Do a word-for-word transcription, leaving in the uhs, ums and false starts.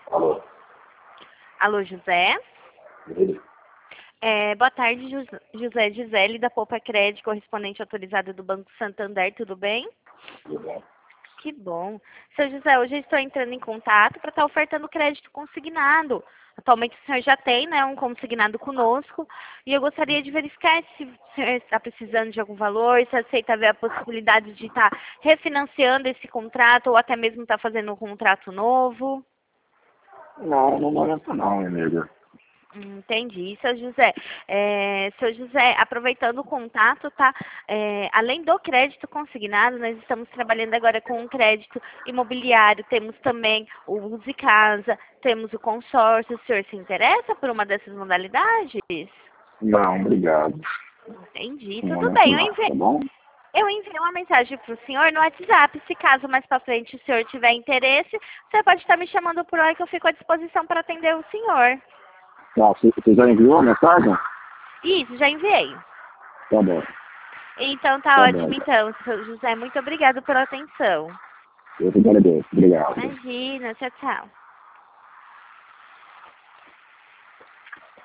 Alô? Alô, José? Ele? É, boa tarde, Jus- José Gisele, da Poupa Crédito, correspondente autorizado do Banco Santander, tudo bem? Tudo bem? Que bom. Seu José, hoje eu estou entrando em contato para estar ofertando crédito consignado. Atualmente o senhor já tem, né, um consignado conosco e eu gostaria de verificar se o senhor está precisando de algum valor, se aceita ver a possibilidade de estar refinanciando esse contrato ou até mesmo estar fazendo um contrato novo. Não, no momento não, amiga. Hum, Entendi. Seu José, é, seu José, aproveitando o contato, tá? É, além do crédito consignado, nós estamos trabalhando agora com um crédito imobiliário. Temos também o Use Casa, temos o consórcio. O senhor se interessa por uma dessas modalidades? Não, obrigado. Entendi. No Tudo momento bem. Eu não, enviei, tá bom? eu enviei uma mensagem para o senhor no WhatsApp. Se caso mais para frente o senhor tiver interesse, você pode estar me chamando por lá que eu fico à disposição para atender o senhor. Tá, você você já enviou a mensagem? Isso, já enviei. Tá bom, Então tá tá bom. ótimo então, seu José. Muito obrigado pela atenção. Eu te agradeço. Obrigado. Imagina, tchau, tchau.